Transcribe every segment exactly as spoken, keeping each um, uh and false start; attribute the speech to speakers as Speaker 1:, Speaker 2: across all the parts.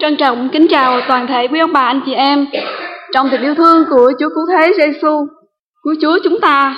Speaker 1: Trân trọng kính chào toàn thể quý ông bà anh chị em trong tình yêu thương của Chúa Cứu Thế Giêsu, Cứu Chúa chúng ta.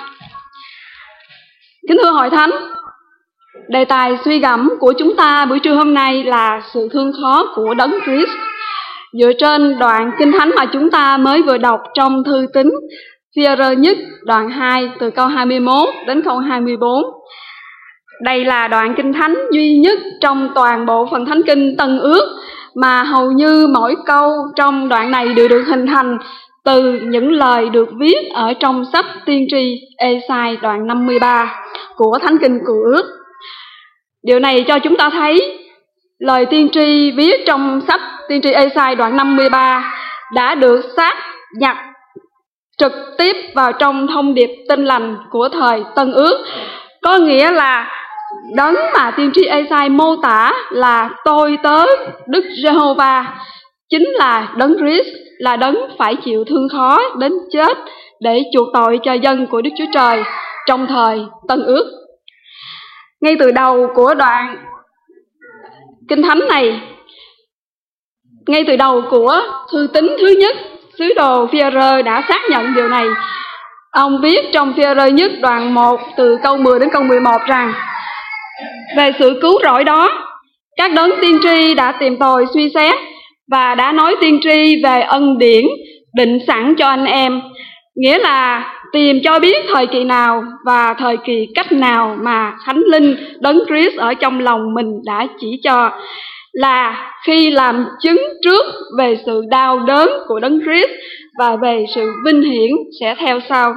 Speaker 1: Kính thưa hội thánh, đề tài suy gẫm của chúng ta buổi trưa hôm nay là sự thương khó của Đấng Christ, dựa trên đoạn kinh thánh mà chúng ta mới vừa đọc trong thư tín Phi-e-rơ nhất đoạn hai từ câu hai mươi mốt đến câu hai mươi bốn. Đây là đoạn kinh thánh duy nhất trong toàn bộ phần thánh kinh Tân Ước mà hầu như mỗi câu trong đoạn này đều được hình thành từ những lời được viết ở trong sách tiên tri Ê-sai đoạn năm mươi ba của thánh kinh Cựu Ước. Điều này cho chúng ta thấy lời tiên tri viết trong sách tiên tri Ê-sai đoạn năm mươi ba đã được sát nhập trực tiếp vào trong thông điệp tin lành của thời Tân Ước. Có nghĩa là đấng mà tiên tri Ê-sai mô tả là tôi tớ Đức Giê-hô-va chính là đấng Christ, là đấng phải chịu thương khó đến chết để chuộc tội cho dân của Đức Chúa Trời trong thời Tân Ước. Ngay từ đầu của đoạn kinh thánh này, ngay từ đầu của thư tín thứ nhất, sứ đồ Phi-e-rơ đã xác nhận điều này. Ông viết trong Phi-e-rơ nhất đoạn một từ câu mười đến câu mười một rằng: về sự cứu rỗi đó, các đấng tiên tri đã tìm tòi suy xét và đã nói tiên tri về ân điển định sẵn cho anh em, nghĩa là tìm cho biết thời kỳ nào và thời kỳ cách nào mà Thánh Linh đấng Christ ở trong lòng mình đã chỉ cho, là khi làm chứng trước về sự đau đớn của đấng Christ và về sự vinh hiển sẽ theo sau.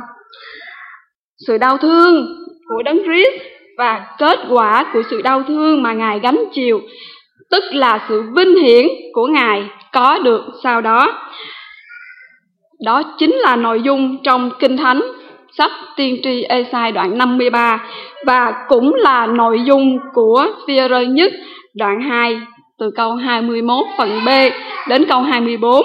Speaker 1: Sự đau thương của đấng Christ và kết quả của sự đau thương mà Ngài gánh chịu, tức là sự vinh hiển của Ngài có được sau đó. Đó chính là nội dung trong Kinh Thánh, sách tiên tri Ê-sai đoạn năm mươi ba, và cũng là nội dung của Phi-e-rơ nhất đoạn hai từ câu hai mươi mốt phần B đến câu hai mươi bốn.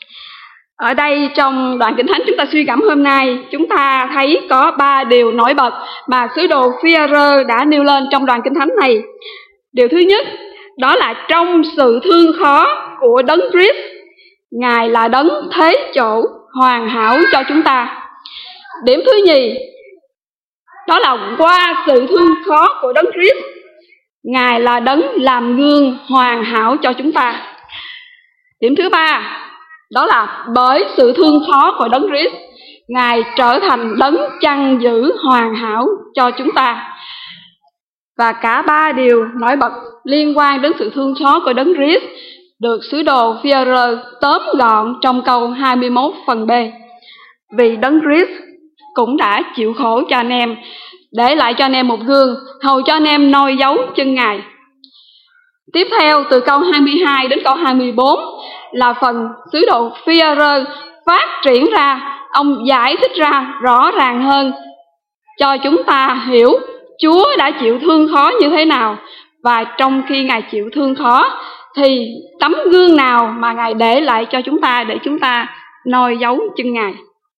Speaker 1: Ở đây trong đoạn kinh thánh chúng ta suy gẫm hôm nay, chúng ta thấy có ba điều nổi bật mà sứ đồ Phi-e-rơ đã nêu lên trong đoạn kinh thánh này. Điều thứ nhất, đó là trong sự thương khó của đấng Christ, Ngài là đấng thế chỗ hoàn hảo cho chúng ta. Điểm thứ nhì, đó là qua sự thương khó của đấng Christ, Ngài là đấng làm gương hoàn hảo cho chúng ta. Điểm thứ ba, đó là bởi sự thương khó của đấng Christ, Ngài trở thành đấng chăn giữ hoàn hảo cho chúng ta. Và cả ba điều nổi bật liên quan đến sự thương khó của đấng Christ được sứ đồ Phi-e-rơ tóm gọn trong câu hai mươi mốt phần B. Vì đấng Christ cũng đã chịu khổ cho anh em, để lại cho anh em một gương, hầu cho anh em noi dấu chân Ngài. Tiếp theo từ câu hai mươi hai đến câu hai mươi bốn là phần sứ đồ Phi-e-rơ phát triển ra, ông giải thích ra rõ ràng hơn cho chúng ta hiểu Chúa đã chịu thương khó như thế nào, và trong khi Ngài chịu thương khó thì tấm gương nào mà Ngài để lại cho chúng ta để chúng ta noi dấu chân Ngài.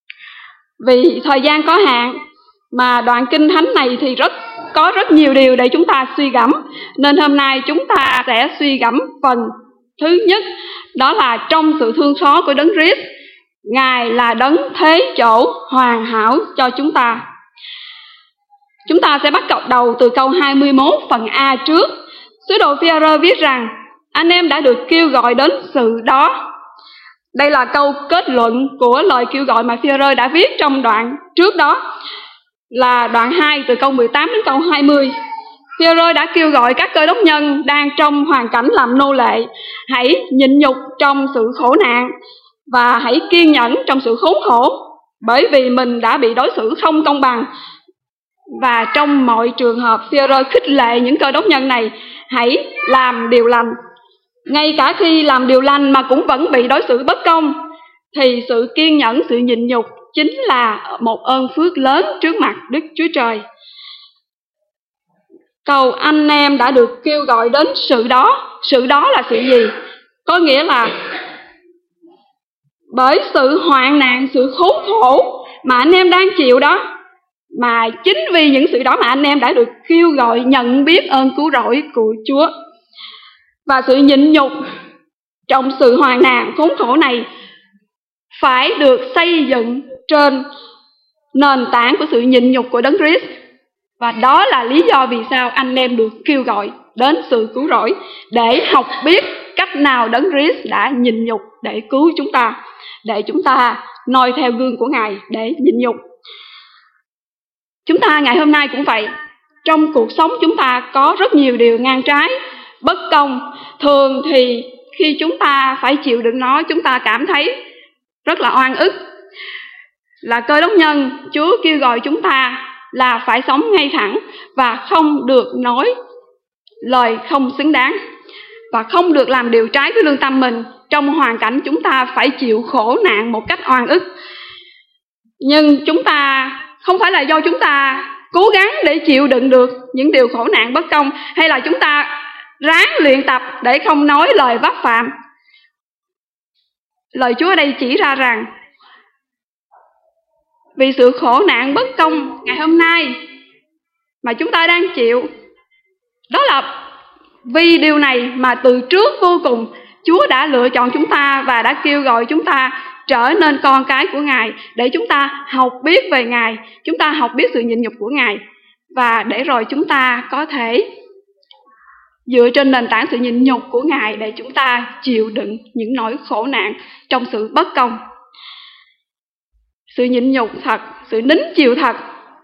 Speaker 1: Vì thời gian có hạn mà đoạn kinh thánh này thì rất có rất nhiều điều để chúng ta suy gẫm, nên hôm nay chúng ta sẽ suy gẫm phần thứ nhất, đó là trong sự thương khó của đấng Christ, Ngài là đấng thế chỗ hoàn hảo cho chúng ta. Chúng ta sẽ bắt đầu từ câu hai mươi mốt phần A trước. Sứ đồ Phi-e-rơ viết rằng anh em đã được kêu gọi đến sự đó. Đây là câu kết luận của lời kêu gọi mà Phi-e-rơ đã viết trong đoạn trước đó, là đoạn hai từ câu mười tám đến câu hai mươi. Phi-e-rơ đã kêu gọi các Cơ Đốc nhân đang trong hoàn cảnh làm nô lệ, hãy nhịn nhục trong sự khổ nạn và hãy kiên nhẫn trong sự khốn khổ, bởi vì mình đã bị đối xử không công bằng. Và trong mọi trường hợp, Phi-e-rơ khích lệ những Cơ Đốc nhân này hãy làm điều lành. Ngay cả khi làm điều lành mà cũng vẫn bị đối xử bất công, thì sự kiên nhẫn, sự nhịn nhục chính là một ơn phước lớn trước mặt Đức Chúa Trời. Câu anh em đã được kêu gọi đến sự đó. Sự đó là sự gì? Có nghĩa là bởi sự hoạn nạn, sự khốn khổ mà anh em đang chịu đó, mà chính vì những sự đó mà anh em đã được kêu gọi nhận biết ơn cứu rỗi của Chúa. Và sự nhịn nhục trong sự hoạn nạn khốn khổ này phải được xây dựng trên nền tảng của sự nhịn nhục của Đấng Christ. Và đó là lý do vì sao anh em được kêu gọi đến sự cứu rỗi, để học biết cách nào Đấng Christ đã nhịn nhục để cứu chúng ta, để chúng ta noi theo gương của Ngài để nhịn nhục. Chúng ta ngày hôm nay cũng vậy. Trong cuộc sống chúng ta có rất nhiều điều ngang trái, bất công. Thường thì khi chúng ta phải chịu đựng nó, chúng ta cảm thấy rất là oan ức. Là Cơ Đốc nhân, Chúa kêu gọi chúng ta là phải sống ngay thẳng và không được nói lời không xứng đáng, và không được làm điều trái với lương tâm mình trong hoàn cảnh chúng ta phải chịu khổ nạn một cách oan ức. Nhưng chúng ta không phải là do chúng ta cố gắng để chịu đựng được những điều khổ nạn bất công, hay là chúng ta ráng luyện tập để không nói lời vấp phạm. Lời Chúa ở đây chỉ ra rằng vì sự khổ nạn bất công ngày hôm nay mà chúng ta đang chịu, đó là vì điều này mà từ trước vô cùng Chúa đã lựa chọn chúng ta và đã kêu gọi chúng ta trở nên con cái của Ngài, để chúng ta học biết về Ngài, chúng ta học biết sự nhịn nhục của Ngài, và để rồi chúng ta có thể dựa trên nền tảng sự nhịn nhục của Ngài để chúng ta chịu đựng những nỗi khổ nạn trong sự bất công. Sự nhịn nhục thật, sự nín chịu thật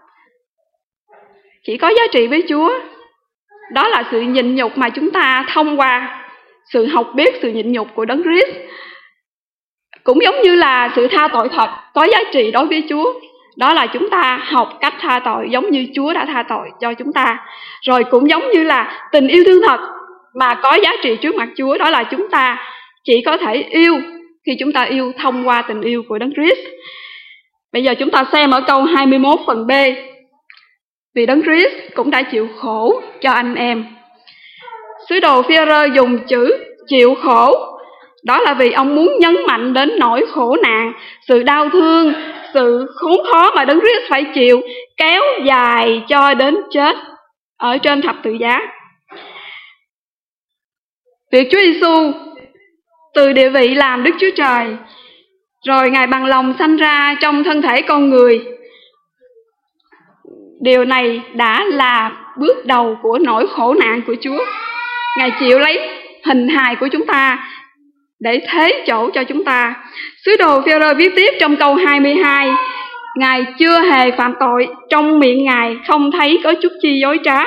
Speaker 1: chỉ có giá trị với Chúa. Đó là sự nhịn nhục mà chúng ta thông qua sự học biết sự nhịn nhục của Đấng Christ. Cũng giống như là sự tha tội thật có giá trị đối với Chúa, đó là chúng ta học cách tha tội giống như Chúa đã tha tội cho chúng ta. Rồi cũng giống như là tình yêu thương thật mà có giá trị trước mặt Chúa, đó là chúng ta chỉ có thể yêu khi chúng ta yêu thông qua tình yêu của Đấng Christ. Bây giờ chúng ta xem ở câu hai mươi mốt phần B. Vì Đấng Christ cũng đã chịu khổ cho anh em. Sứ đồ Phi-e-rơ dùng chữ chịu khổ, đó là vì ông muốn nhấn mạnh đến nỗi khổ nạn, sự đau thương, sự khốn khó mà Đấng Christ phải chịu kéo dài cho đến chết ở trên thập tự giá. Việc Chúa Giêsu từ địa vị làm Đức Chúa Trời, rồi Ngài bằng lòng sanh ra trong thân thể con người, điều này đã là bước đầu của nỗi khổ nạn của Chúa. Ngài chịu lấy hình hài của chúng ta để thế chỗ cho chúng ta. Sứ đồ Phi-e-rơ viết tiếp trong câu hai mươi hai: Ngài chưa hề phạm tội, trong miệng Ngài không thấy có chút chi dối trá.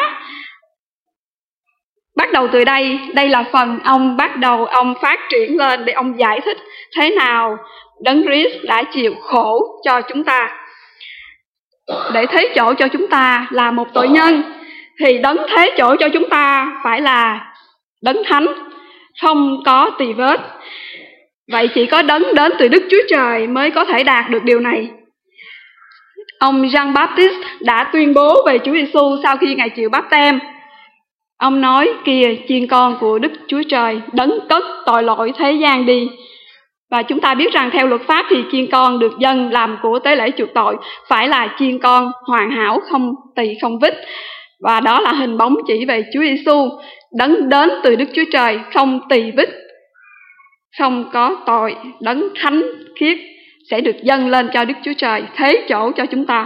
Speaker 1: Bắt đầu từ đây, đây là phần ông bắt đầu ông phát triển lên để ông giải thích thế nào Đấng Christ đã chịu khổ cho chúng ta, để thế chỗ cho chúng ta là một tội nhân. Thì đấng thế chỗ cho chúng ta phải là đấng thánh, không có tì vết. Vậy chỉ có đấng đến từ Đức Chúa Trời mới có thể đạt được điều này. Ông Jean Baptiste đã tuyên bố về Chúa Giêsu sau khi Ngài chịu báp têm. Ông nói: Kìa, chiên con của Đức Chúa Trời, đấng cất tội lỗi thế gian đi. Và chúng ta biết rằng theo luật pháp thì chiên con được dâng làm của tế lễ chuộc tội phải là chiên con hoàn hảo, không tỳ không vết. Và đó là hình bóng chỉ về Chúa Giêsu, đấng đến từ Đức Chúa Trời, không tỳ vết, không có tội, đấng thánh khiết sẽ được dâng lên cho Đức Chúa Trời, thế chỗ cho chúng ta.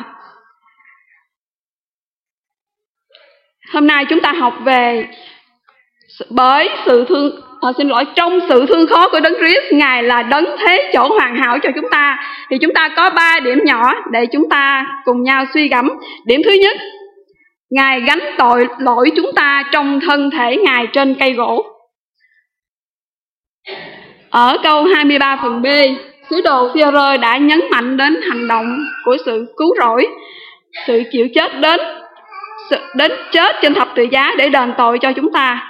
Speaker 1: Hôm nay chúng ta học về bởi sự thương à, xin lỗi trong sự thương khó của Đấng Christ, Ngài là đấng thế chỗ hoàn hảo cho chúng ta. Thì chúng ta có ba điểm nhỏ để chúng ta cùng nhau suy gẫm. Điểm thứ nhất, Ngài gánh tội lỗi chúng ta trong thân thể Ngài trên cây gỗ. Ở câu hai mươi ba phần B, sứ đồ Phi-e-rơ đã nhấn mạnh đến hành động của sự cứu rỗi, sự chịu chết đến đến chết trên thập tự giá để đền tội cho chúng ta.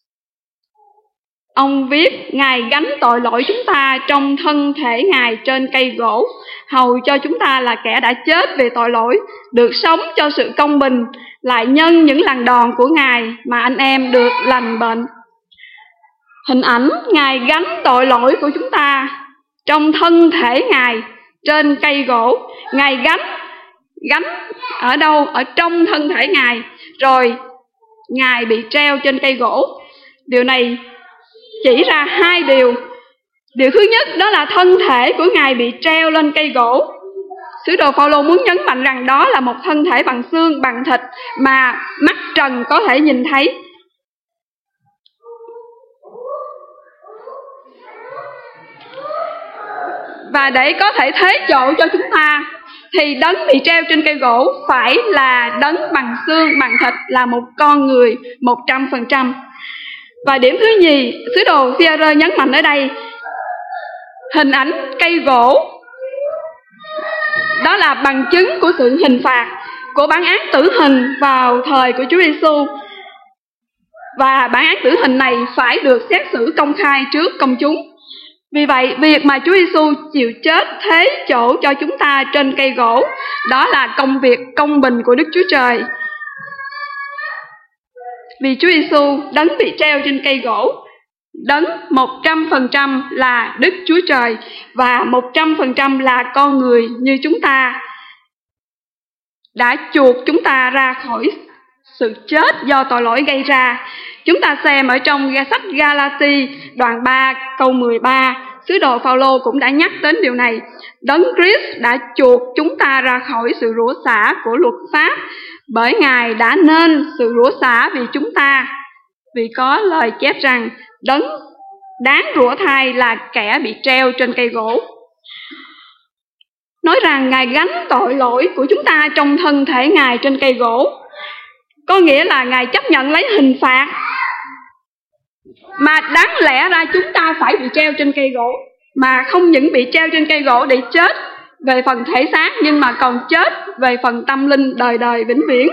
Speaker 1: Ông viết: Ngài gánh tội lỗi chúng ta trong thân thể Ngài trên cây gỗ, hầu cho chúng ta là kẻ đã chết về tội lỗi, được sống cho sự công bình, lại nhân những lần đòn của Ngài mà anh em được lành bệnh. Hình ảnh Ngài gánh tội lỗi của chúng ta trong thân thể Ngài trên cây gỗ. Ngài gánh Gánh ở đâu? Ở trong thân thể Ngài. Rồi Ngài bị treo trên cây gỗ. Điều này chỉ ra hai điều. Điều thứ nhất đó là thân thể của Ngài bị treo lên cây gỗ. Sứ đồ Phaolô muốn nhấn mạnh rằng đó là một thân thể bằng xương, bằng thịt mà mắt trần có thể nhìn thấy. Và để có thể thế chỗ cho chúng ta thì đấng bị treo trên cây gỗ phải là đấng bằng xương, bằng thịt, là một con người một trăm phần trăm. Và điểm thứ nhì, sứ đồ Phi-e-rơ nhấn mạnh ở đây, hình ảnh cây gỗ đó là bằng chứng của sự hình phạt, của bản án tử hình vào thời của Chúa Giêsu. Và bản án tử hình này phải được xét xử công khai trước công chúng. Vì vậy, việc mà Chúa Giêsu chịu chết thế chỗ cho chúng ta trên cây gỗ, đó là công việc công bình của Đức Chúa Trời. Vì Chúa Giêsu đấng bị treo trên cây gỗ, đấng một trăm phần trăm là Đức Chúa Trời và một trăm phần trăm là con người như chúng ta, đã chuộc chúng ta ra khỏi sự chết do tội lỗi gây ra. Chúng ta xem ở trong sách Ga-la-ti đoạn ba câu mười ba, sứ đồ Phaolô cũng đã nhắc đến điều này. Đấng Christ đã chuộc chúng ta ra khỏi sự rủa xả của luật pháp, bởi Ngài đã nên sự rủa xả vì chúng ta. Vì có lời chép rằng đấng đáng rủa thai là kẻ bị treo trên cây gỗ. Nói rằng Ngài gánh tội lỗi của chúng ta trong thân thể Ngài trên cây gỗ, có nghĩa là Ngài chấp nhận lấy hình phạt mà đáng lẽ ra chúng ta phải bị treo trên cây gỗ, mà không những bị treo trên cây gỗ để chết về phần thể xác, nhưng mà còn chết về phần tâm linh đời đời vĩnh viễn.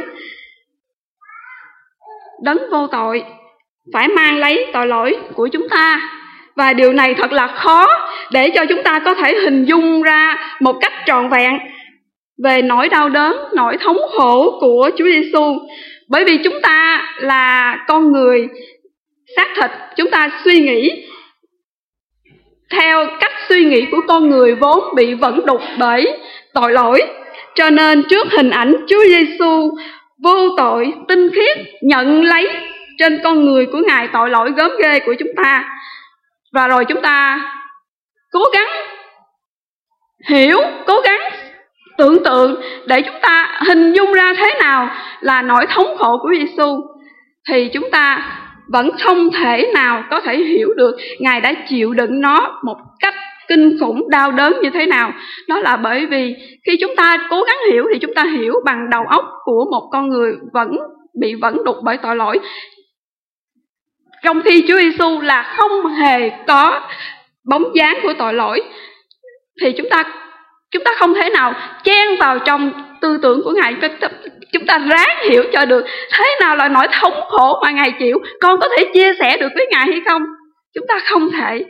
Speaker 1: Đấng vô tội phải mang lấy tội lỗi của chúng ta. Và điều này thật là khó để cho chúng ta có thể hình dung ra một cách trọn vẹn về nỗi đau đớn, nỗi thống khổ của Chúa Giêsu. Bởi vì chúng ta là con người xác thịt, chúng ta suy nghĩ theo cách suy nghĩ của con người vốn bị vẫn đục bởi tội lỗi. Cho nên trước hình ảnh Chúa Giêsu vô tội, tinh khiết nhận lấy trên con người của Ngài tội lỗi gớm ghê của chúng ta, và rồi chúng ta cố gắng hiểu, cố gắng tưởng tượng để chúng ta hình dung ra thế nào là nỗi thống khổ của Giêsu, thì chúng ta vẫn không thể nào có thể hiểu được Ngài đã chịu đựng nó một cách kinh khủng, đau đớn như thế nào. Đó là bởi vì khi chúng ta cố gắng hiểu thì chúng ta hiểu bằng đầu óc của một con người vẫn bị vẫn đục bởi tội lỗi, trong khi Chúa Giêsu là không hề có bóng dáng của tội lỗi. Thì chúng ta chúng ta không thể nào chen vào trong tư tưởng của Ngài. Chúng ta ráng hiểu cho được thế nào là nỗi thống khổ mà Ngài chịu. Con có thể chia sẻ được với Ngài hay không? Chúng ta không thể.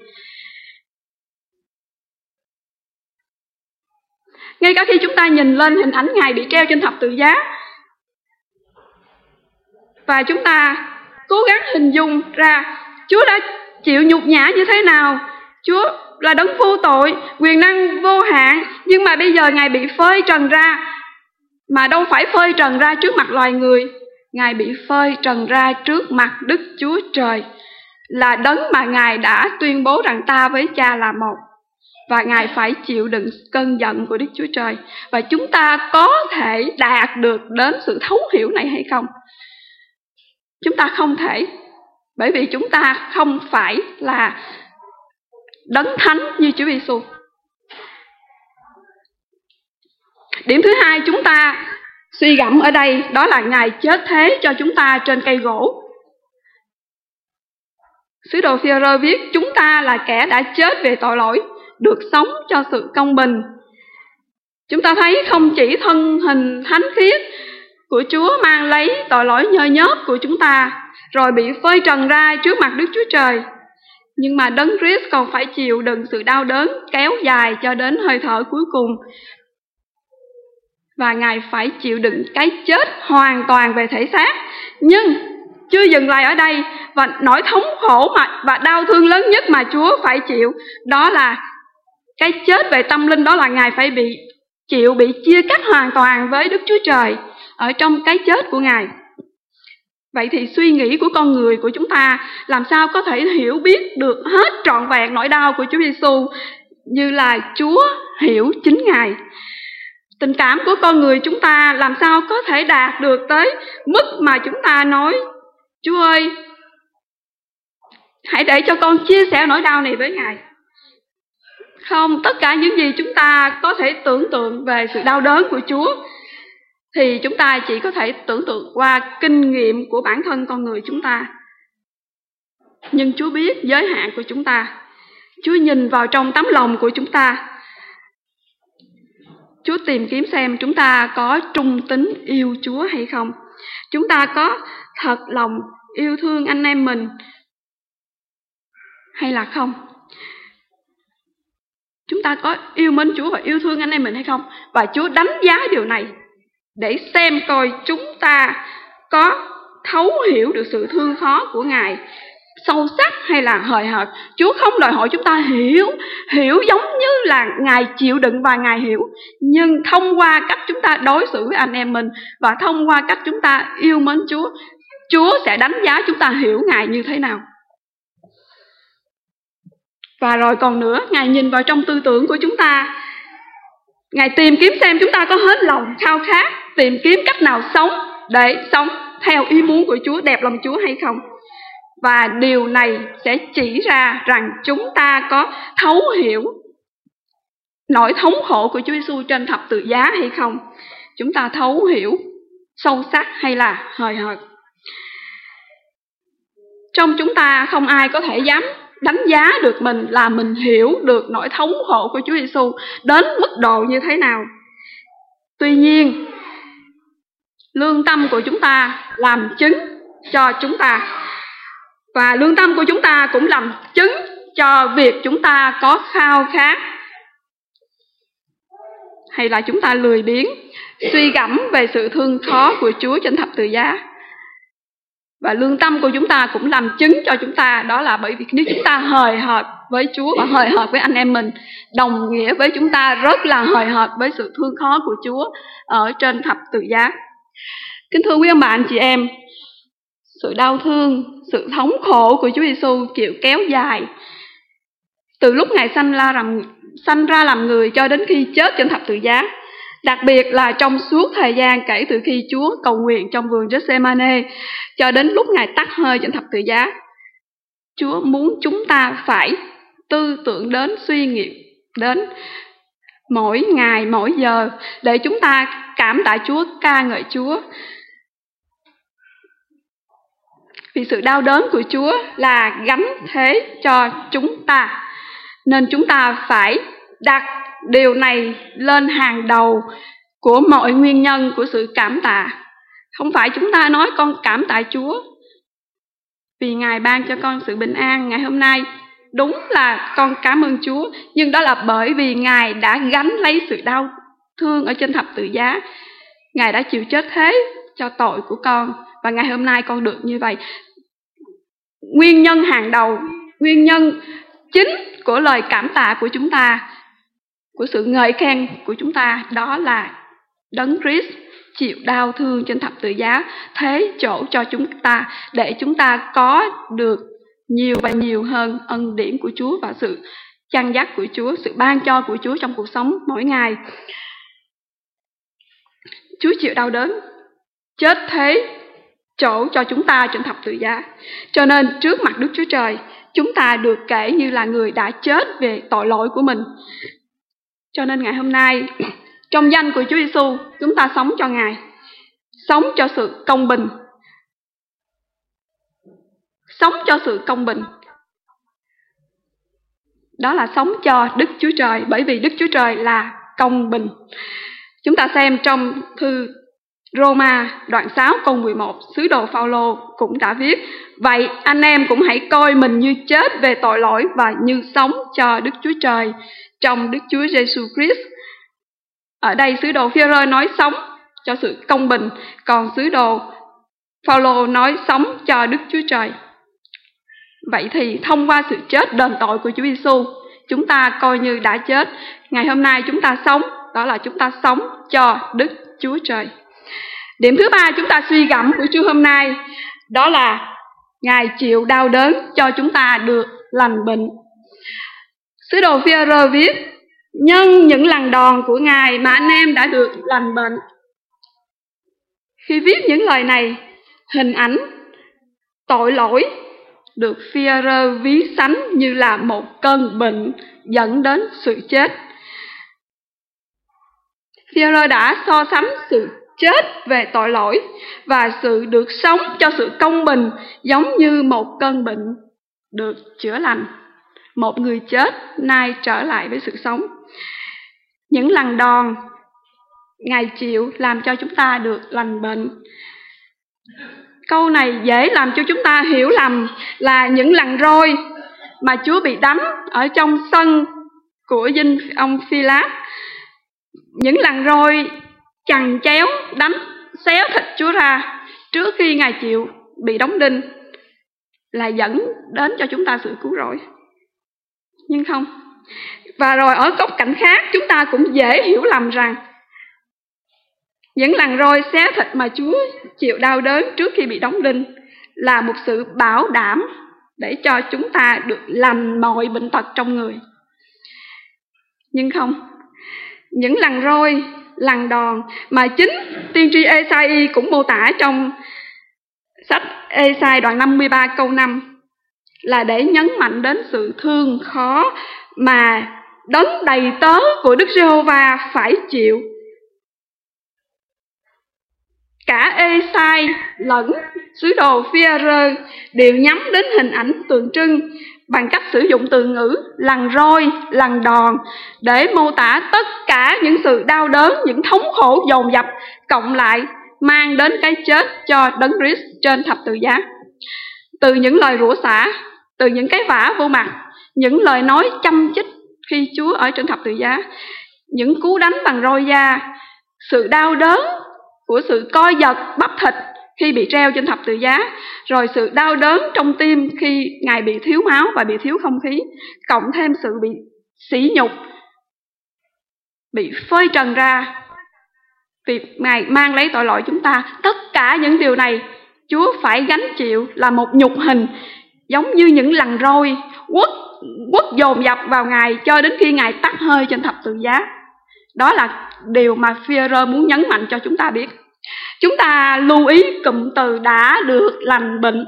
Speaker 1: Ngay cả khi chúng ta nhìn lên hình ảnh Ngài bị treo trên thập tự giá, và chúng ta cố gắng hình dung ra Chúa đã chịu nhục nhã như thế nào. Chúa là đấng vô tội, quyền năng vô hạn, nhưng mà bây giờ Ngài bị phơi trần ra, mà đâu phải phơi trần ra trước mặt loài người. Ngài bị phơi trần ra trước mặt Đức Chúa Trời, là đấng mà Ngài đã tuyên bố rằng ta với Cha là một. Và Ngài phải chịu đựng cơn giận của Đức Chúa Trời. Và chúng ta có thể đạt được đến sự thấu hiểu này hay không? Chúng ta không thể, bởi vì chúng ta không phải là đấng thánh như Chúa Giêsu. Điểm thứ hai chúng ta suy gẫm ở đây, đó là Ngài chết thế cho chúng ta trên cây gỗ. Sứ đồ Phi-e-rơ viết chúng ta là kẻ đã chết về tội lỗi, được sống cho sự công bình. Chúng ta thấy không chỉ thân hình thánh khiết của Chúa mang lấy tội lỗi nhơ nhớp của chúng ta, rồi bị phơi trần ra trước mặt Đức Chúa Trời, nhưng mà Đấng Christ còn phải chịu đựng sự đau đớn kéo dài cho đến hơi thở cuối cùng. Và Ngài phải chịu đựng cái chết hoàn toàn về thể xác. Nhưng chưa dừng lại ở đây, và nỗi thống khổ mà, và đau thương lớn nhất mà Chúa phải chịu, đó là cái chết về tâm linh. Đó là Ngài phải bị chịu bị chia cắt hoàn toàn với Đức Chúa Trời ở trong cái chết của Ngài. Vậy thì suy nghĩ của con người của chúng ta làm sao có thể hiểu biết được hết trọn vẹn nỗi đau của Chúa Giêsu như là Chúa hiểu chính Ngài. Tình cảm của con người chúng ta làm sao có thể đạt được tới mức mà chúng ta nói: Chúa ơi, hãy để cho con chia sẻ nỗi đau này với Ngài. Không, tất cả những gì chúng ta có thể tưởng tượng về sự đau đớn của Chúa thì chúng ta chỉ có thể tưởng tượng qua kinh nghiệm của bản thân con người chúng ta. Nhưng Chúa biết giới hạn của chúng ta. Chúa nhìn vào trong tấm lòng của chúng ta. Chúa tìm kiếm xem chúng ta có trung tín yêu Chúa hay không. Chúng ta có thật lòng yêu thương anh em mình hay là không. Chúng ta có yêu mến Chúa và yêu thương anh em mình hay không. Và Chúa đánh giá điều này để xem coi chúng ta có thấu hiểu được sự thương khó của Ngài sâu sắc hay là hời hợt. Chúa không đòi hỏi chúng ta hiểu, hiểu giống như là Ngài chịu đựng và Ngài hiểu. Nhưng thông qua cách chúng ta đối xử với anh em mình và thông qua cách chúng ta yêu mến Chúa, Chúa sẽ đánh giá chúng ta hiểu Ngài như thế nào. Và rồi còn nữa, Ngài nhìn vào trong tư tưởng của chúng ta. Ngài tìm kiếm xem chúng ta có hết lòng khao khát, tìm kiếm cách nào sống để sống theo ý muốn của Chúa, đẹp lòng Chúa hay không. Và điều này sẽ chỉ ra rằng chúng ta có thấu hiểu nỗi thống khổ của Chúa Giêsu trên thập tự giá hay không. Chúng ta thấu hiểu sâu sắc hay là hời hợt. Trong chúng ta không ai có thể dám đánh giá được mình là mình hiểu được nỗi thống khổ của Chúa Giêsu đến mức độ như thế nào. Tuy nhiên, lương tâm của chúng ta làm chứng cho chúng ta. Và lương tâm của chúng ta cũng làm chứng cho việc chúng ta có khao khát hay là chúng ta lười biếng suy gẫm về sự thương khó của Chúa trên thập tự giá. Và lương tâm của chúng ta cũng làm chứng cho chúng ta, đó là bởi vì nếu chúng ta hời hợt với Chúa và hời hợt với anh em mình, đồng nghĩa với chúng ta rất là hời hợt với sự thương khó của Chúa ở trên thập tự giá. Kính thưa quý ông bà anh chị em, sự đau thương, sự thống khổ của Chúa Giêsu chịu kéo dài từ lúc Ngài sanh ra làm sanh ra làm người cho đến khi chết trên thập tự giá. Đặc biệt là trong suốt thời gian kể từ khi Chúa cầu nguyện trong vườn Gethsemane cho đến lúc Ngài tắt hơi trên thập tự giá. Chúa muốn chúng ta phải tư tưởng đến, suy nghĩ đến mỗi ngày, mỗi giờ để chúng ta cảm tạ Chúa, ca ngợi Chúa. Vì sự đau đớn của Chúa là gánh thế cho chúng ta, nên chúng ta phải đặt điều này lên hàng đầu của mọi nguyên nhân của sự cảm tạ. Không phải chúng ta nói con cảm tạ Chúa vì Ngài ban cho con sự bình an ngày hôm nay. Đúng là con cảm ơn Chúa, nhưng đó là bởi vì Ngài đã gánh lấy sự đau thương ở trên thập tự giá. Ngài đã chịu chết thế cho tội của con, và ngày hôm nay con được như vậy. Nguyên nhân hàng đầu, nguyên nhân chính của lời cảm tạ của chúng ta, của sự ngợi khen của chúng ta, đó là Đấng Christ chịu đau thương trên thập tự giá, thế chỗ cho chúng ta để chúng ta có được nhiều và nhiều hơn ân điển của Chúa và sự chăn dắt của Chúa, sự ban cho của Chúa trong cuộc sống mỗi ngày. Chúa chịu đau đớn, chết thế chỗ cho chúng ta trên thập tự giá. Cho nên trước mặt Đức Chúa Trời, chúng ta được kể như là người đã chết về tội lỗi của mình. Cho nên ngày hôm nay, trong danh của Chúa Giêsu, chúng ta sống cho Ngài, sống cho sự công bình, sống cho sự công bình. Đó là sống cho Đức Chúa Trời, bởi vì Đức Chúa Trời là công bình. Chúng ta xem trong thư Roma đoạn sáu câu mười một, sứ đồ Phao-lô cũng đã viết: vậy anh em cũng hãy coi mình như chết về tội lỗi và như sống cho Đức Chúa Trời trong Đức Chúa Giêsu Christ. Ở đây sứ đồ Phi-e-rơ nói sống cho sự công bình, còn sứ đồ Phao-lô nói sống cho Đức Chúa Trời. Vậy thì thông qua sự chết đền tội của Chúa Giêsu, chúng ta coi như đã chết. Ngày hôm nay chúng ta sống, đó là chúng ta sống cho Đức Chúa Trời. Điểm thứ ba chúng ta suy gẫm của Chúa hôm nay, đó là Ngài chịu đau đớn cho chúng ta được lành bệnh. Sứ đồ Phi-e-rơ viết: nhân những lần đòn của Ngài mà anh em đã được lành bệnh. Khi viết những lời này, hình ảnh tội lỗi được Phi-e-rơ ví sánh như là một cơn bệnh dẫn đến sự chết. Phi-e-rơ đã so sánh sự chết về tội lỗi và sự được sống cho sự công bình giống như một cơn bệnh được chữa lành. Một người chết nay trở lại với sự sống. Những lần đòn Ngài chịu làm cho chúng ta được lành bệnh. Câu này dễ làm cho chúng ta hiểu lầm là những lần roi mà Chúa bị đánh ở trong sân của dinh ông Phi-lát. Những lần roi chằng chéo đánh xéo thịt Chúa ra trước khi Ngài chịu bị đóng đinh là dẫn đến cho chúng ta sự cứu rỗi. Nhưng không. Và rồi ở góc cạnh khác, chúng ta cũng dễ hiểu lầm rằng những lần roi xé thịt mà Chúa chịu đau đớn trước khi bị đóng đinh là một sự bảo đảm để cho chúng ta được lành mọi bệnh tật trong người. Nhưng không. Những lần roi, lần đòn mà chính tiên tri Ê-sai cũng mô tả trong sách Ê-sai đoạn năm mươi ba câu năm là để nhấn mạnh đến sự thương khó mà đấng đầy tớ của Đức Giê-hô-va phải chịu. Cả Ê-sai lẫn sứ đồ Phi-e-rơ đều nhắm đến hình ảnh tượng trưng bằng cách sử dụng từ ngữ lần roi, lần đòn để mô tả tất cả những sự đau đớn, những thống khổ dồn dập cộng lại mang đến cái chết cho Đấng Christ trên thập tự giá. Từ những lời rủa xả, từ những cái vả vô mặt, những lời nói châm chích khi Chúa ở trên thập tự giá, những cú đánh bằng roi da, sự đau đớn của sự co giật bắp thịt khi bị treo trên thập tự giá, rồi sự đau đớn trong tim khi Ngài bị thiếu máu và bị thiếu không khí, cộng thêm sự bị sỉ nhục, bị phơi trần ra vì Ngài mang lấy tội lỗi chúng ta. Tất cả những điều này Chúa phải gánh chịu là một nhục hình, giống như những lần roi quất quất dồn dập vào Ngài cho đến khi Ngài tắt hơi trên thập tự giá. Đó là điều mà Phi-e-rơ muốn nhấn mạnh cho chúng ta biết. Chúng ta lưu ý cụm từ đã được lành bệnh.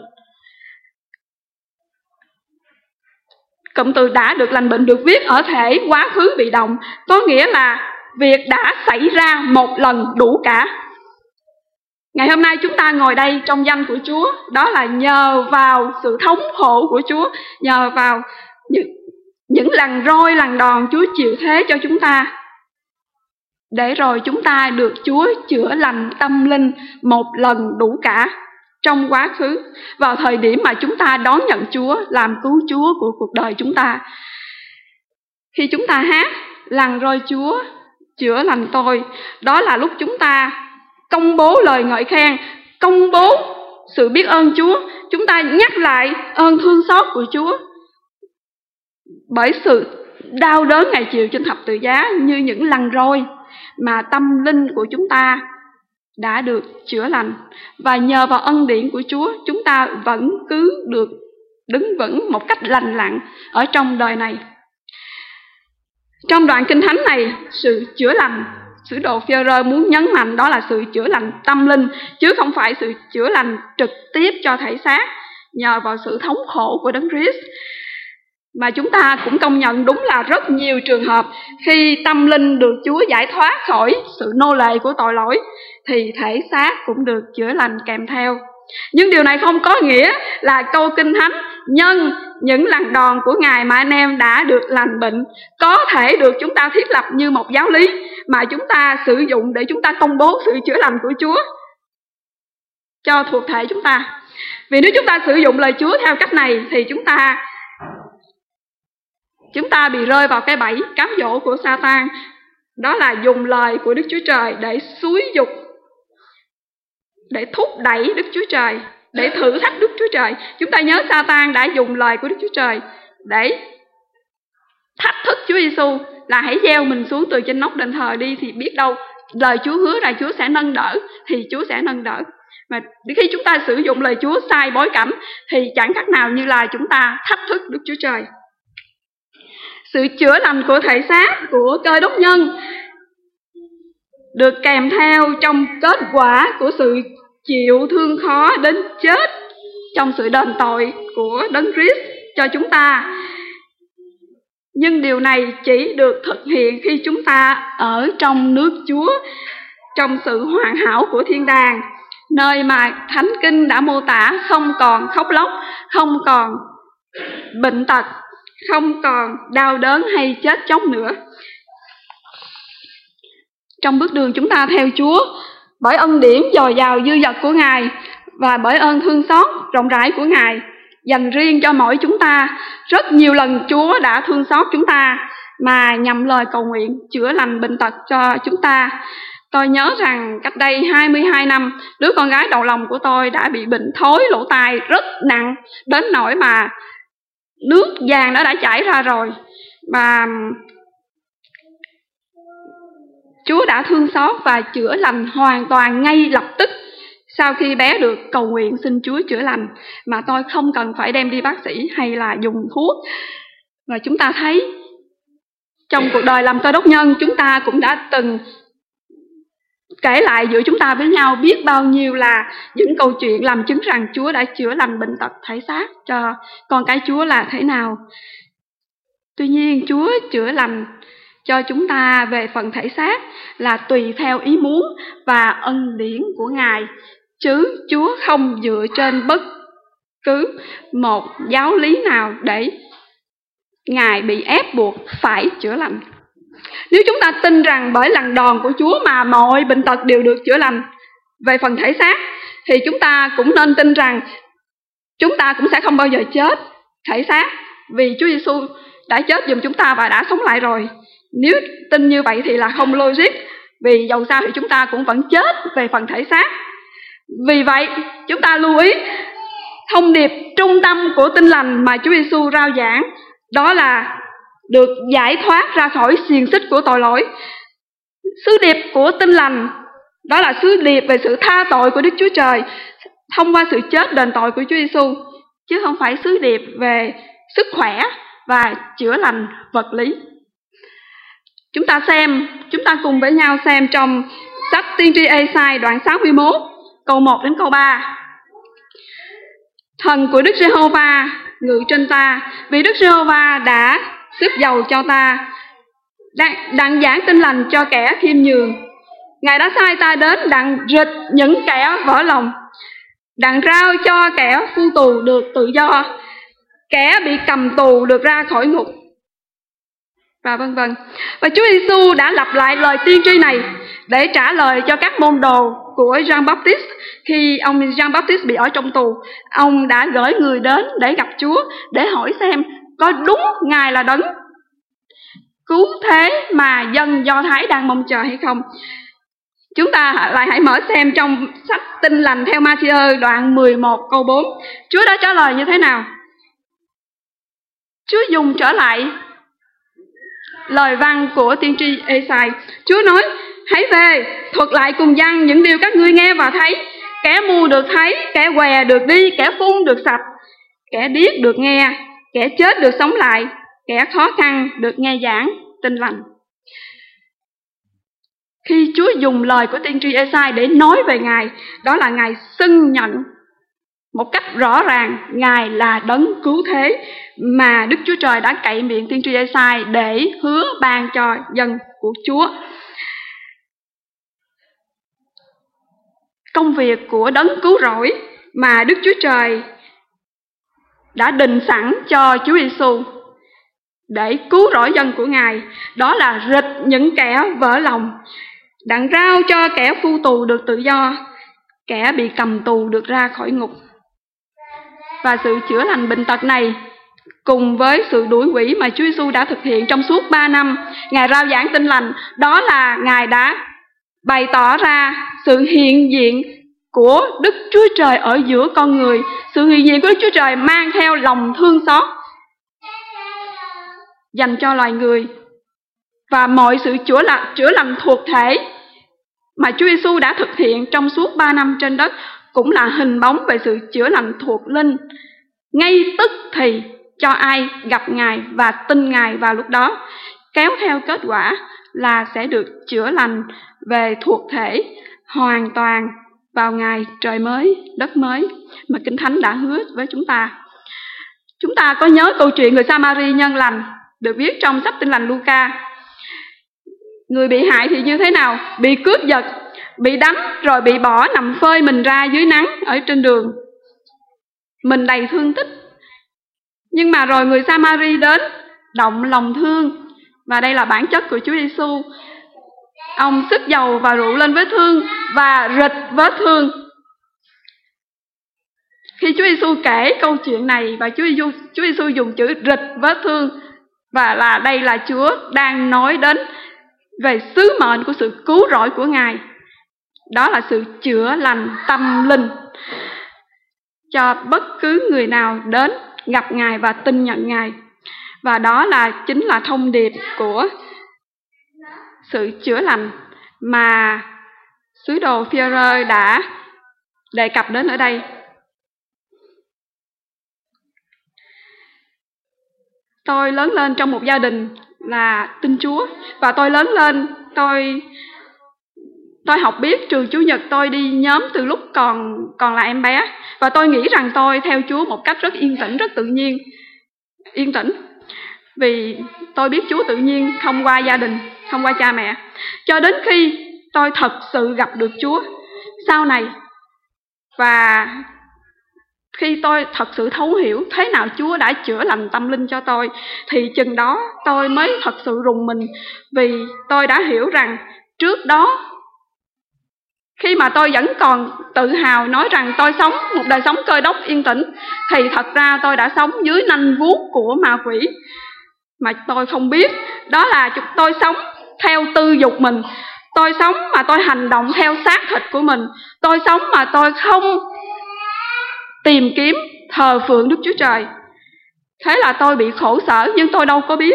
Speaker 1: Cụm từ đã được lành bệnh được viết ở thể quá khứ bị động, có nghĩa là việc đã xảy ra một lần đủ cả. Ngày hôm nay chúng ta ngồi đây trong danh của Chúa, đó là nhờ vào sự thống khổ của Chúa, nhờ vào những, những lần roi, lần đòn Chúa chịu thế cho chúng ta, để rồi chúng ta được Chúa chữa lành tâm linh một lần đủ cả trong quá khứ, vào thời điểm mà chúng ta đón nhận Chúa làm cứu Chúa của cuộc đời chúng ta. Khi chúng ta hát lần roi Chúa chữa lành tôi, đó là lúc chúng ta công bố lời ngợi khen, công bố sự biết ơn Chúa. Chúng ta nhắc lại ơn thương xót của Chúa bởi sự đau đớn Ngài chịu trên thập tự giá như những lần roi mà tâm linh của chúng ta đã được chữa lành. Và nhờ vào ân điển của Chúa, chúng ta vẫn cứ được đứng vững một cách lành lặn ở trong đời này. Trong đoạn kinh thánh này, sự chữa lành, sứ đồ Phi-e-rơ muốn nhấn mạnh đó là sự chữa lành tâm linh, chứ không phải sự chữa lành trực tiếp cho thể xác nhờ vào sự thống khổ của Đấng Christ. Mà chúng ta cũng công nhận đúng là rất nhiều trường hợp khi tâm linh được Chúa giải thoát khỏi sự nô lệ của tội lỗi thì thể xác cũng được chữa lành kèm theo. Nhưng điều này không có nghĩa là câu kinh thánh nhân những lần đòn của Ngài mà anh em đã được lành bệnh có thể được chúng ta thiết lập như một giáo lý mà chúng ta sử dụng để chúng ta công bố sự chữa lành của Chúa cho thuộc thể chúng ta. Vì nếu chúng ta sử dụng lời Chúa theo cách này thì chúng ta Chúng ta bị rơi vào cái bẫy cám dỗ của Sa-tan, đó là dùng lời của Đức Chúa Trời để xúi dục, để thúc đẩy Đức Chúa Trời, để thử thách Đức Chúa Trời. Chúng ta nhớ Sa-tan đã dùng lời của Đức Chúa Trời để thách thức Chúa Giêsu là hãy gieo mình xuống từ trên nóc đền thờ đi, thì biết đâu lời Chúa hứa là Chúa sẽ nâng đỡ thì Chúa sẽ nâng đỡ. Mà khi chúng ta sử dụng lời Chúa sai bối cảnh thì chẳng khác nào như là chúng ta thách thức Đức Chúa Trời. Sự chữa lành của thể xác của Cơ Đốc nhân được kèm theo trong kết quả của sự chịu thương khó đến chết trong sự đền tội của Đấng Christ cho chúng ta. Nhưng điều này chỉ được thực hiện khi chúng ta ở trong nước Chúa, trong sự hoàn hảo của thiên đàng, nơi mà Thánh Kinh đã mô tả không còn khóc lóc, không còn bệnh tật, không còn đau đớn hay chết chóc nữa. Trong bước đường chúng ta theo Chúa, bởi ân điển dồi dào dư dật của Ngài và bởi ơn thương xót rộng rãi của Ngài dành riêng cho mỗi chúng ta, rất nhiều lần Chúa đã thương xót chúng ta mà nhậm lời cầu nguyện chữa lành bệnh tật cho chúng ta. Tôi nhớ rằng cách đây hai mươi hai năm, đứa con gái đầu lòng của tôi đã bị bệnh thối lỗ tai rất nặng, đến nỗi mà nước vàng nó đã chảy ra rồi. Và Chúa đã thương xót và chữa lành hoàn toàn ngay lập tức sau khi bé được cầu nguyện xin Chúa chữa lành, mà tôi không cần phải đem đi bác sĩ hay là dùng thuốc. Và chúng ta thấy trong cuộc đời làm Cơ Đốc nhân, chúng ta cũng đã từng kể lại giữa chúng ta với nhau biết bao nhiêu là những câu chuyện làm chứng rằng Chúa đã chữa lành bệnh tật thể xác cho con cái Chúa là thế nào. Tuy nhiên, Chúa chữa lành cho chúng ta về phần thể xác là tùy theo ý muốn và ân điển của Ngài, chứ Chúa không dựa trên bất cứ một giáo lý nào để Ngài bị ép buộc phải chữa lành. Nếu chúng ta tin rằng bởi lần đòn của Chúa mà mọi bệnh tật đều được chữa lành về phần thể xác, thì chúng ta cũng nên tin rằng chúng ta cũng sẽ không bao giờ chết thể xác, vì Chúa Giêsu đã chết giùm chúng ta và đã sống lại rồi. Nếu tin như vậy thì là không logic, vì dầu sao thì chúng ta cũng vẫn chết về phần thể xác. Vì vậy, chúng ta lưu ý thông điệp trung tâm của Tin Lành mà Chúa Giêsu rao giảng, đó là được giải thoát ra khỏi xiềng xích của tội lỗi. Sứ điệp của Tin Lành đó là sứ điệp về sự tha tội của Đức Chúa Trời thông qua sự chết đền tội của Chúa Giêsu, chứ không phải sứ điệp về sức khỏe và chữa lành vật lý. Chúng ta xem, chúng ta cùng với nhau xem trong sách Tiên tri Ê-sai đoạn sáu mươi mốt, câu một đến câu ba. Thần của Đức Giê-hô-va ngự trên ta, vì Đức Giê-hô-va đã sức dầu cho ta, đặng giảng tin lành cho kẻ khiêm nhường. Ngài đã sai ta đến đặng rịch những kẻ vỡ lòng, đặng rao cho kẻ phu tù được tự do, kẻ bị cầm tù được ra khỏi ngục, và vân vân. Và Chúa Giêsu đã lặp lại lời tiên tri này để trả lời cho các môn đồ của Jean Baptiste. Khi ông Jean Baptiste bị ở trong tù, ông đã gửi người đến để gặp Chúa, để hỏi xem có đúng Ngài là đấng cứu thế mà dân Do Thái đang mong chờ hay không. Chúng ta lại hãy mở xem trong sách Tin Lành theo Ma-thi-ơ đoạn mười một câu bốn. Chúa đã trả lời như thế nào? Chúa dùng trở lại lời văn của tiên tri Ê-sai. Chúa nói: hãy về, thuật lại cùng dân những điều các ngươi nghe và thấy. Kẻ mù được thấy, kẻ què được đi, kẻ phun được sạch, kẻ điếc được nghe, kẻ chết được sống lại, kẻ khó khăn được nghe giảng tin lành. Khi Chúa dùng lời của tiên tri Ê-sai để nói về Ngài, đó là Ngài xưng nhận một cách rõ ràng Ngài là đấng cứu thế mà Đức Chúa Trời đã cậy miệng tiên tri Ê-sai để hứa ban cho dân của Chúa. Công việc của đấng cứu rỗi mà Đức Chúa Trời đã định sẵn cho Chúa Giêsu để cứu rỗi dân của Ngài, đó là rịch những kẻ vỡ lòng, đặng rao cho kẻ phu tù được tự do, kẻ bị cầm tù được ra khỏi ngục. Và sự chữa lành bệnh tật này cùng với sự đuổi quỷ mà Chúa Giêsu đã thực hiện trong suốt ba năm Ngài rao giảng tin lành, đó là Ngài đã bày tỏ ra sự hiện diện của Đức Chúa Trời ở giữa con người. Sự hiện diện của Đức Chúa Trời mang theo lòng thương xót dành cho loài người, và mọi sự chữa lành, chữa lành thuộc thể mà Chúa Giêsu đã thực hiện trong suốt ba năm trên đất cũng là hình bóng về sự chữa lành thuộc linh, ngay tức thì cho ai gặp Ngài và tin Ngài vào lúc đó, kéo theo kết quả là sẽ được chữa lành về thuộc thể hoàn toàn vào ngày trời mới, đất mới mà Kinh Thánh đã hứa với chúng ta. Chúng ta có nhớ câu chuyện người Sa-ma-ri nhân lành được viết trong sách Tin lành Luca. Người bị hại thì như thế nào? Bị cướp giật, bị đánh rồi bị bỏ nằm phơi mình ra dưới nắng ở trên đường, mình đầy thương tích. Nhưng mà rồi người Sa-ma-ri đến động lòng thương, và đây là bản chất của Chúa Giêsu. Ông xức dầu và rượu lên vết thương và rịch vết thương. Khi Chúa Giêsu kể câu chuyện này và Chúa Giêsu Chúa Giêsu dùng chữ rịch vết thương, và là đây là Chúa đang nói đến về sứ mệnh của sự cứu rỗi của Ngài. Đó là sự chữa lành tâm linh cho bất cứ người nào đến gặp Ngài và tin nhận Ngài. Và đó là chính là thông điệp của sự chữa lành mà sứ đồ Phi-e-rơ đã đề cập đến ở đây. Tôi lớn lên trong một gia đình là tin Chúa, và tôi lớn lên tôi tôi học biết trường Chủ nhật, tôi đi nhóm từ lúc còn còn là em bé, và tôi nghĩ rằng tôi theo Chúa một cách rất yên tĩnh, rất tự nhiên, yên tĩnh. Vì tôi biết Chúa tự nhiên thông qua gia đình, thông qua cha mẹ. Cho đến khi tôi thật sự gặp được Chúa sau này, và khi tôi thật sự thấu hiểu thế nào Chúa đã chữa lành tâm linh cho tôi, thì chừng đó tôi mới thật sự rùng mình. Vì tôi đã hiểu rằng trước đó, khi mà tôi vẫn còn tự hào nói rằng tôi sống một đời sống cơ đốc yên tĩnh, thì thật ra tôi đã sống dưới nanh vuốt của ma quỷ. Mà tôi không biết, đó là tôi sống theo tư dục mình. Tôi sống mà tôi hành động theo xác thịt của mình. Tôi sống mà tôi không tìm kiếm thờ phượng Đức Chúa Trời. Thế là tôi bị khổ sở, nhưng tôi đâu có biết.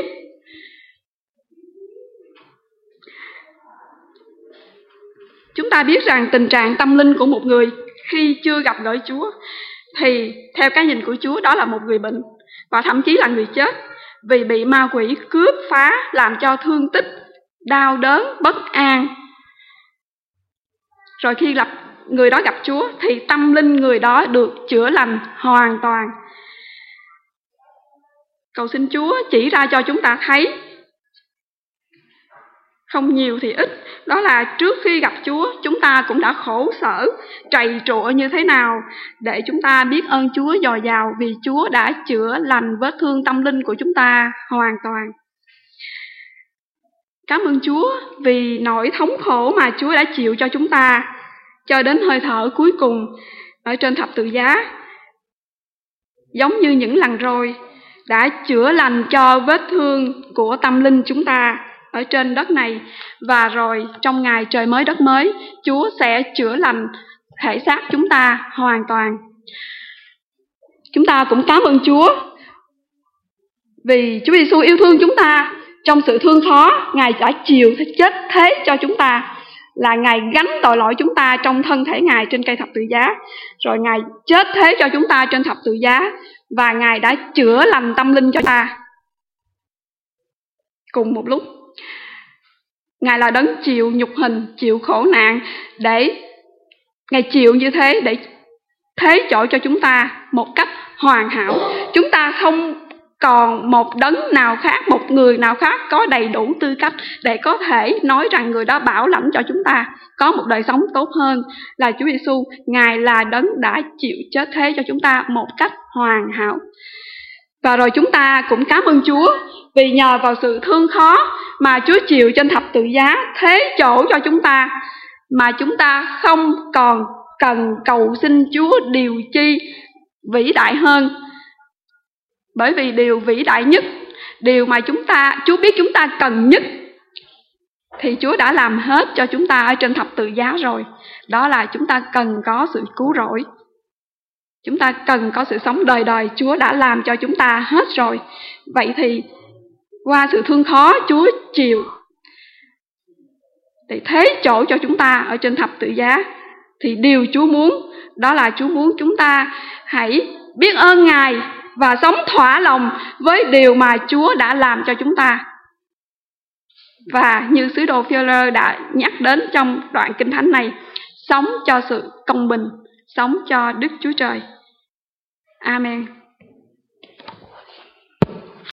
Speaker 1: Chúng ta biết rằng tình trạng tâm linh của một người khi chưa gặp gỡ Chúa thì theo cái nhìn của Chúa đó là một người bệnh, và thậm chí là người chết, vì bị ma quỷ cướp phá, làm cho thương tích, đau đớn, bất an. Rồi khi gặp người đó gặp Chúa thì tâm linh người đó được chữa lành hoàn toàn. Cầu xin Chúa chỉ ra cho chúng ta thấy, không nhiều thì ít, đó là trước khi gặp Chúa chúng ta cũng đã khổ sở, trầy trụa như thế nào, để chúng ta biết ơn Chúa dồi dào, vì Chúa đã chữa lành vết thương tâm linh của chúng ta hoàn toàn. Cảm ơn Chúa vì nỗi thống khổ mà Chúa đã chịu cho chúng ta cho đến hơi thở cuối cùng ở trên thập tự giá, giống như những lần rồi đã chữa lành cho vết thương của tâm linh chúng ta ở trên đất này. Và rồi trong ngày trời mới đất mới, Chúa sẽ chữa lành thể xác chúng ta hoàn toàn. Chúng ta cũng cảm ơn Chúa vì Chúa Giêsu yêu thương chúng ta. Trong sự thương khó, Ngài đã chịu chết thế cho chúng ta, là Ngài gánh tội lỗi chúng ta trong thân thể Ngài trên cây thập tự giá. Rồi Ngài chết thế cho chúng ta trên thập tự giá, và Ngài đã chữa lành tâm linh cho ta cùng một lúc. Ngài là đấng chịu nhục hình, chịu khổ nạn, để Ngài chịu như thế để thế chỗ cho chúng ta một cách hoàn hảo. Chúng ta không còn một đấng nào khác, một người nào khác có đầy đủ tư cách để có thể nói rằng người đó bảo lãnh cho chúng ta có một đời sống tốt hơn là Chúa Giêsu. Ngài là đấng đã chịu chết thế cho chúng ta một cách hoàn hảo. Và rồi chúng ta cũng cảm ơn Chúa vì nhờ vào sự thương khó mà Chúa chịu trên thập tự giá thế chỗ cho chúng ta, mà chúng ta không còn cần cầu xin Chúa điều chi vĩ đại hơn. Bởi vì điều vĩ đại nhất, điều mà chúng ta Chúa biết chúng ta cần nhất thì Chúa đã làm hết cho chúng ta ở trên thập tự giá rồi. Đó là chúng ta cần có sự cứu rỗi. Chúng ta cần có sự sống đời đời. Chúa đã làm cho chúng ta hết rồi. Vậy thì qua sự thương khó Chúa chịu để thế chỗ cho chúng ta ở trên thập tự giá, thì điều Chúa muốn đó là Chúa muốn chúng ta hãy biết ơn Ngài và sống thỏa lòng với điều mà Chúa đã làm cho chúng ta. Và như sứ đồ Phi-e-rơ đã nhắc đến trong đoạn Kinh Thánh này, sống cho sự công bình, sống cho Đức Chúa Trời. Amen.